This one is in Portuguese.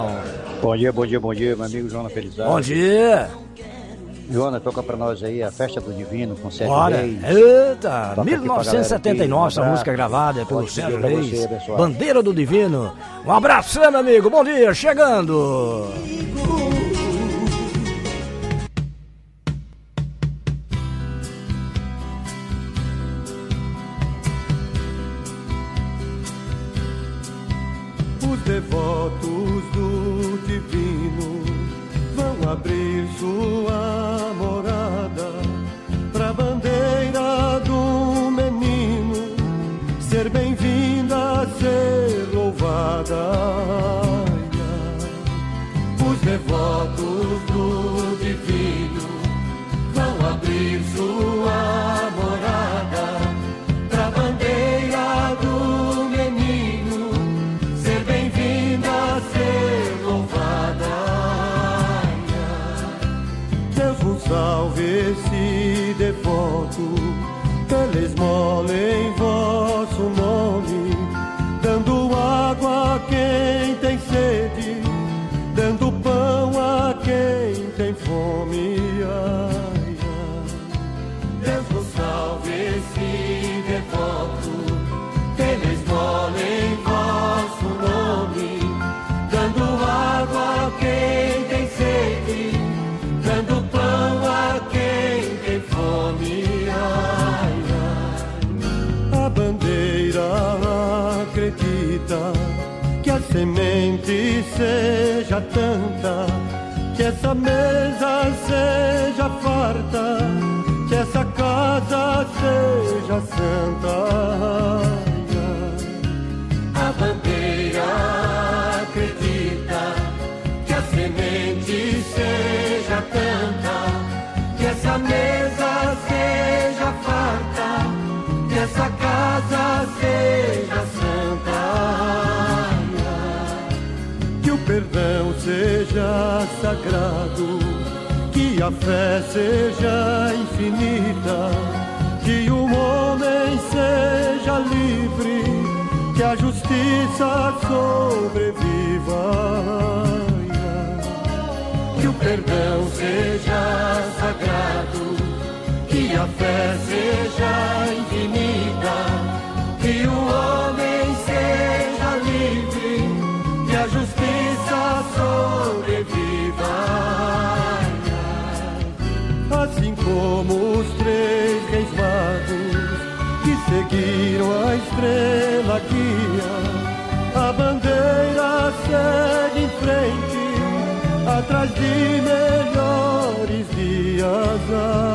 Bom dia, meu amigo Jonas Felizardo. Bom dia. Jonas, toca pra nós aí a Festa do Divino com Sérgio Bora. Reis. Eita, Toca 1979, essa aqui, música gravada pelo Ótimo Sérgio dia pra Reis. você, abençoado. Bandeira do Divino. Um abraço, meu amigo. Bom dia, chegando. Os devotos do divino vão abrir sua morada pra bandeira do menino ser bem-vinda, ser louvada. Os devotos do divino vão abrir sua morada pra bandeira do menino ser bem-vinda, ser louvada. Deus vos salve esse devoto, pela esmola em vosso nome, dando água a quem tem sede, dando pão a quem tem fome. Ai, ai. Deus vos salve esse devoto, pela esmola em vosso nome, dando água a quem tem sede, dando pão a quem tem fome. Ai, ai. A bandeira acredita que a semente seja tanta, que essa mesa seja farta, que essa casa seja santa. Ai, ai. A bandeira acredita que a semente seja tanta, que essa mesa seja farta, que essa casa seja santa. Ai, ai. Que o perdão seja sagrado, que a fé seja infinita, que o homem seja livre, que a justiça sobreviva. Ai, ai. Que o perdão seja sagrado, que a fé seja infinita, que o homem seja livre, que a justiça sobreviva. Ai, ai. Assim como os três reis magos que seguiram a estrela guia, a bandeira segue em frente, atrás de melhores dias.